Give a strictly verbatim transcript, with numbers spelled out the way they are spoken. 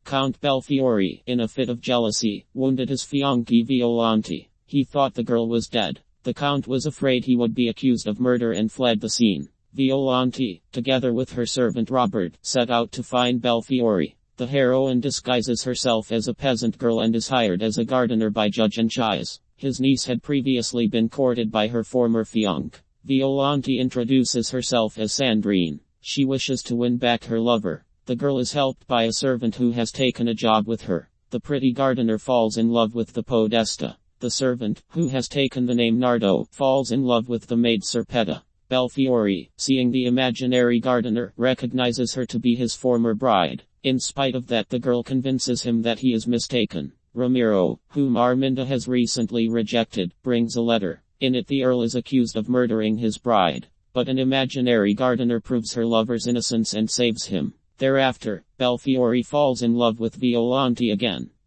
Count Belfiore, in a fit of jealousy, wounded his fiancée Violante. He thought the girl was dead. The Count was afraid he would be accused of murder and fled the scene. Violante, together with her servant Robert, set out to find Belfiore. The heroine disguises herself as a peasant girl and is hired as a gardener by Judge Anchises. His niece had previously been courted by her former fiancé. Violante introduces herself as Sandrine. She wishes to win back her lover. The girl is helped by a servant who has taken a job with her. The pretty gardener falls in love with the podesta. The servant, who has taken the name Nardo, falls in love with the maid Serpetta. Belfiore, seeing the imaginary gardener, recognizes her to be his former bride. In spite of that, the girl convinces him that he is mistaken. Ramiro, whom Arminda has recently rejected, brings a letter. In it the Earl is accused of murdering his bride. But an imaginary gardener proves her lover's innocence and saves him. Thereafter, Belfiore falls in love with Violante again.